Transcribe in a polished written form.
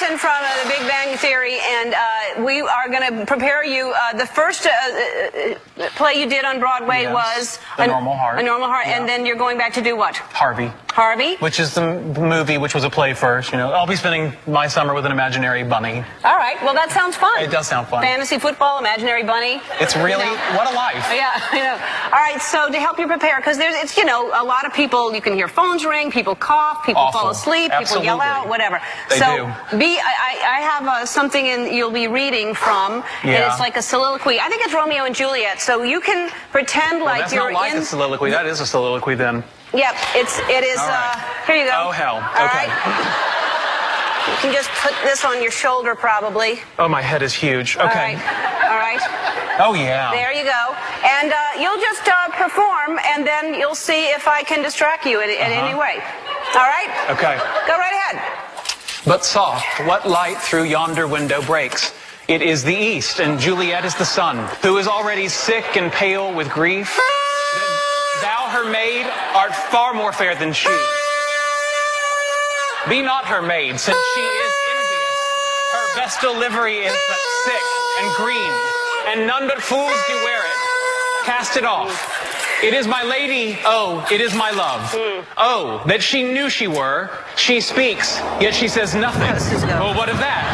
Madison from The Big Bang Theory, and we are going to prepare you. The first play you did on Broadway was A Normal Heart. A Normal Heart, yeah. And then you're going back to do what? Harvey. Harvey? Which is the movie, which was a play first. You know, I'll be spending my summer with an imaginary bunny. All right. Well, that sounds fun. It does sound fun. Fantasy football, imaginary bunny. It's really, what a life. Yeah, I know. All right, so to help you prepare, because it's, you know, a lot of people, you can hear phones ring, people cough, people fall asleep, Absolutely. people yell out, whatever. They so do. I have something you'll be reading from, and it's like a soliloquy. I think it's Romeo and Juliet, so you can pretend like that's you're not like a soliloquy. That is a soliloquy then. Yep, it is. Right. Here you go. Oh, hell. All Okay. right. You can just put this on your shoulder, probably. Oh, my head is huge. Okay. All right. Oh, yeah. There you go. And you'll just perform, and then you'll see if I can distract you in any way. All right? Okay. Go right ahead. But soft, what light through yonder window breaks? It is the east, and Juliet is the sun, who is already sick and pale with grief. Thou, her maid, art far more fair than she. Be not her maid, since she is envious. Her vestal livery is but sick and green, and none but fools do wear it. Cast it off. It is my lady, oh, it is my love. Oh, that she knew she were. She speaks, yet she says nothing. Well, what of that?